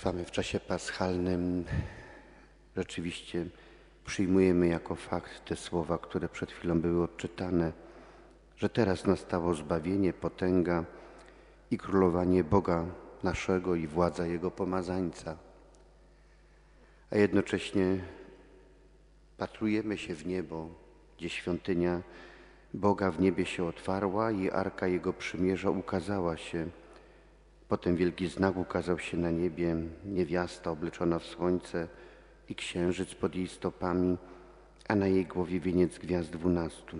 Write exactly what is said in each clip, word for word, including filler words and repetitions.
Trwamy w czasie paschalnym. Rzeczywiście przyjmujemy jako fakt te słowa, które przed chwilą były odczytane, że teraz nastało zbawienie, potęga i królowanie Boga naszego i władza Jego pomazańca. A jednocześnie patrujemy się w niebo, gdzie świątynia Boga w niebie się otwarła i Arka Jego Przymierza ukazała się. Potem wielki znak ukazał się na niebie, niewiasta obleczona w słońce i księżyc pod jej stopami, a na jej głowie wieniec gwiazd dwunastu.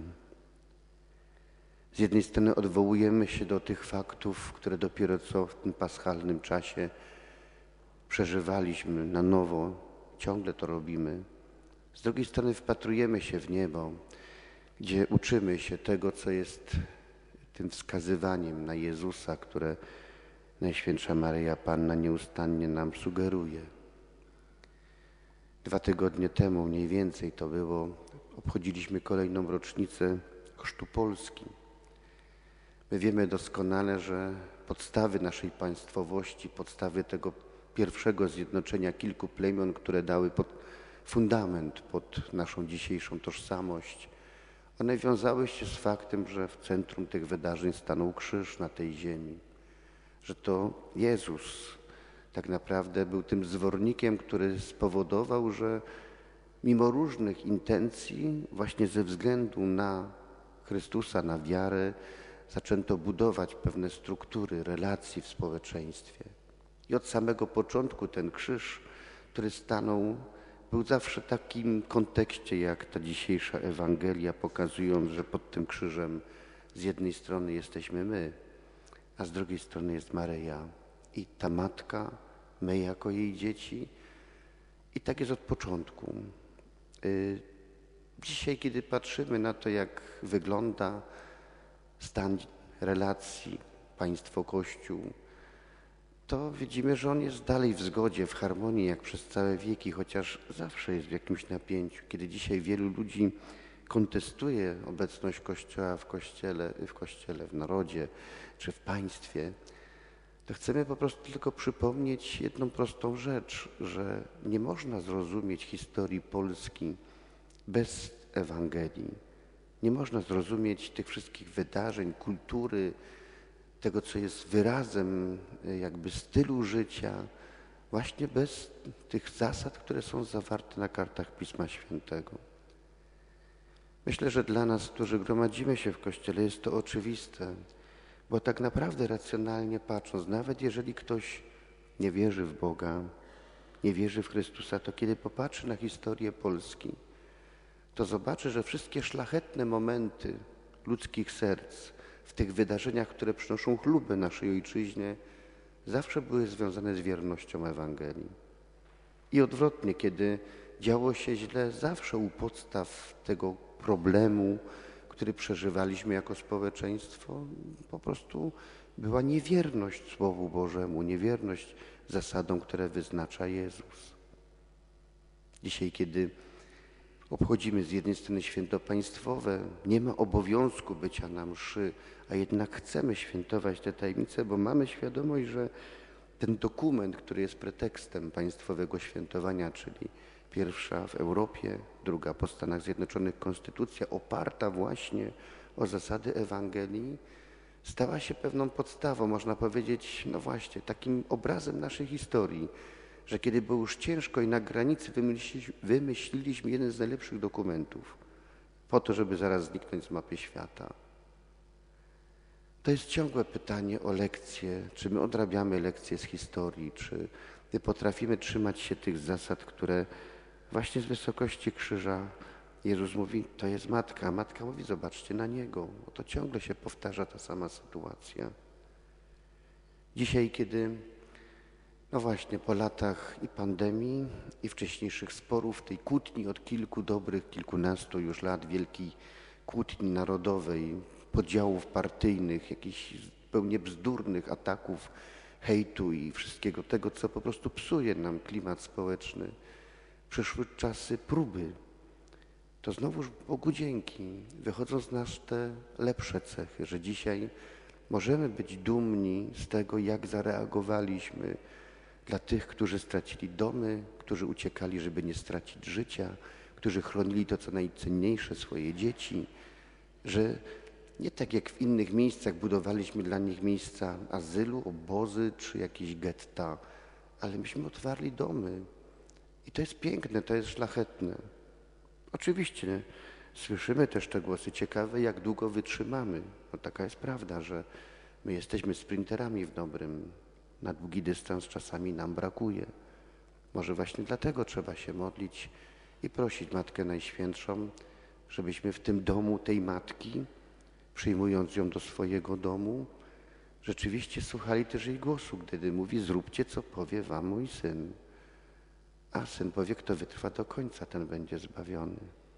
Z jednej strony odwołujemy się do tych faktów, które dopiero co w tym paschalnym czasie przeżywaliśmy na nowo, ciągle to robimy. Z drugiej strony wpatrujemy się w niebo, gdzie uczymy się tego, co jest tym wskazywaniem na Jezusa, które Najświętsza Maryja Panna nieustannie nam sugeruje. Dwa tygodnie temu, mniej więcej to było, obchodziliśmy kolejną rocznicę Chrztu Polski. My wiemy doskonale, że podstawy naszej państwowości, podstawy tego pierwszego zjednoczenia kilku plemion, które dały pod fundament pod naszą dzisiejszą tożsamość, one wiązały się z faktem, że w centrum tych wydarzeń stanął krzyż na tej ziemi. Że to Jezus tak naprawdę był tym zwornikiem, który spowodował, że mimo różnych intencji, właśnie ze względu na Chrystusa, na wiarę, zaczęto budować pewne struktury relacji w społeczeństwie. I od samego początku ten krzyż, który stanął, był zawsze w takim kontekście, jak ta dzisiejsza Ewangelia, pokazując, że pod tym krzyżem z jednej strony jesteśmy my, a z drugiej strony jest Maryja i ta matka, my jako jej dzieci. I tak jest od początku. Dzisiaj, kiedy patrzymy na to, jak wygląda stan relacji państwo-Kościół, to widzimy, że on jest dalej w zgodzie, w harmonii, jak przez całe wieki, chociaż zawsze jest w jakimś napięciu. Kiedy dzisiaj wielu ludzi kontestuje obecność Kościoła w Kościele, w Kościele, w narodzie czy w państwie, to chcemy po prostu tylko przypomnieć jedną prostą rzecz, że nie można zrozumieć historii Polski bez Ewangelii. Nie można zrozumieć tych wszystkich wydarzeń, kultury, tego, co jest wyrazem jakby stylu życia, właśnie bez tych zasad, które są zawarte na kartach Pisma Świętego. Myślę, że dla nas, którzy gromadzimy się w Kościele, jest to oczywiste, bo tak naprawdę racjonalnie patrząc, nawet jeżeli ktoś nie wierzy w Boga, nie wierzy w Chrystusa, to kiedy popatrzy na historię Polski, to zobaczy, że wszystkie szlachetne momenty ludzkich serc w tych wydarzeniach, które przynoszą chlubę naszej ojczyźnie, zawsze były związane z wiernością Ewangelii. I odwrotnie, kiedy działo się źle, zawsze u podstaw tego problemu, który przeżywaliśmy jako społeczeństwo, po prostu była niewierność Słowu Bożemu, niewierność zasadom, które wyznacza Jezus. Dzisiaj, kiedy obchodzimy z jednej strony święto państwowe, nie ma obowiązku bycia na mszy, a jednak chcemy świętować te tajemnice, bo mamy świadomość, że ten dokument, który jest pretekstem państwowego świętowania, czyli pierwsza w Europie, druga po Stanach Zjednoczonych konstytucja oparta właśnie o zasady Ewangelii, stała się pewną podstawą, można powiedzieć, no właśnie, takim obrazem naszej historii, że kiedy było już ciężko i na granicy wymyśliliśmy, wymyśliliśmy jeden z najlepszych dokumentów po to, żeby zaraz zniknąć z mapy świata. To jest ciągłe pytanie o lekcje, czy my odrabiamy lekcje z historii, czy my potrafimy trzymać się tych zasad, które właśnie z wysokości krzyża Jezus mówi, to jest matka, a matka mówi, zobaczcie na Niego. To ciągle się powtarza ta sama sytuacja. Dzisiaj, kiedy no właśnie po latach i pandemii, i wcześniejszych sporów, tej kłótni od kilku dobrych, kilkunastu już lat, wielkiej kłótni narodowej, podziałów partyjnych, jakichś zupełnie bzdurnych ataków, hejtu i wszystkiego tego, co po prostu psuje nam klimat społeczny, przyszły czasy próby. To znowuż Bogu dzięki, wychodzą z nas te lepsze cechy, że dzisiaj możemy być dumni z tego, jak zareagowaliśmy dla tych, którzy stracili domy, którzy uciekali, żeby nie stracić życia, którzy chronili to, co najcenniejsze, swoje dzieci, że nie tak jak w innych miejscach budowaliśmy dla nich miejsca azylu, obozy czy jakieś getta, ale myśmy otwarli domy. I to jest piękne, to jest szlachetne. Oczywiście słyszymy też te głosy ciekawe, jak długo wytrzymamy. No taka jest prawda, że my jesteśmy sprinterami w dobrym. Na długi dystans czasami nam brakuje. Może właśnie dlatego trzeba się modlić i prosić Matkę Najświętszą, żebyśmy w tym domu tej Matki, przyjmując ją do swojego domu, rzeczywiście słuchali też jej głosu, gdy mówi: zróbcie, co powie wam mój syn. A syn powie: kto wytrwa do końca, ten będzie zbawiony.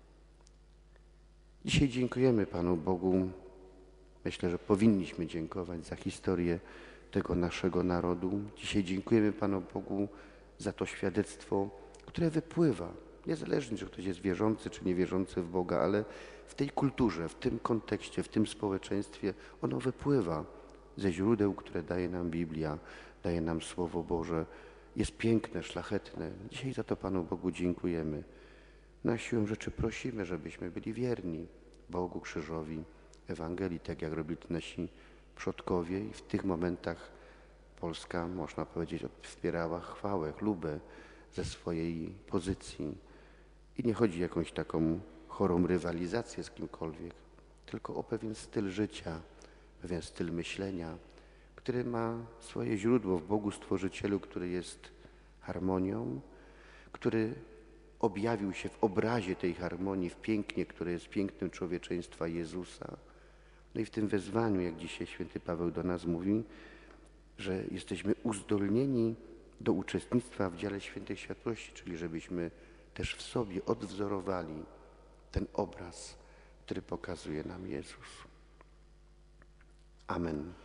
Dzisiaj dziękujemy Panu Bogu. Myślę, że powinniśmy dziękować za historię tego naszego narodu. Dzisiaj dziękujemy Panu Bogu za to świadectwo, które wypływa, niezależnie czy ktoś jest wierzący czy niewierzący w Boga, ale w tej kulturze, w tym kontekście, w tym społeczeństwie ono wypływa ze źródeł, które daje nam Biblia, daje nam Słowo Boże. Jest piękne, szlachetne. Dzisiaj za to Panu Bogu dziękujemy. Na siłę rzeczy prosimy, żebyśmy byli wierni Bogu, krzyżowi, Ewangelii, tak jak robili to nasi przodkowie, i w tych momentach Polska, można powiedzieć, wspierała chwałę, chlubę ze swojej pozycji. I nie chodzi o jakąś taką chorą rywalizację z kimkolwiek, tylko o pewien styl życia, pewien styl myślenia, który ma swoje źródło w Bogu Stworzycielu, który jest harmonią, który objawił się w obrazie tej harmonii, w pięknie, które jest pięknem człowieczeństwa Jezusa. No i w tym wezwaniu, jak dzisiaj święty Paweł do nas mówi, że jesteśmy uzdolnieni do uczestnictwa w dziele świętej światłości, czyli żebyśmy też w sobie odwzorowali ten obraz, który pokazuje nam Jezus. Amen.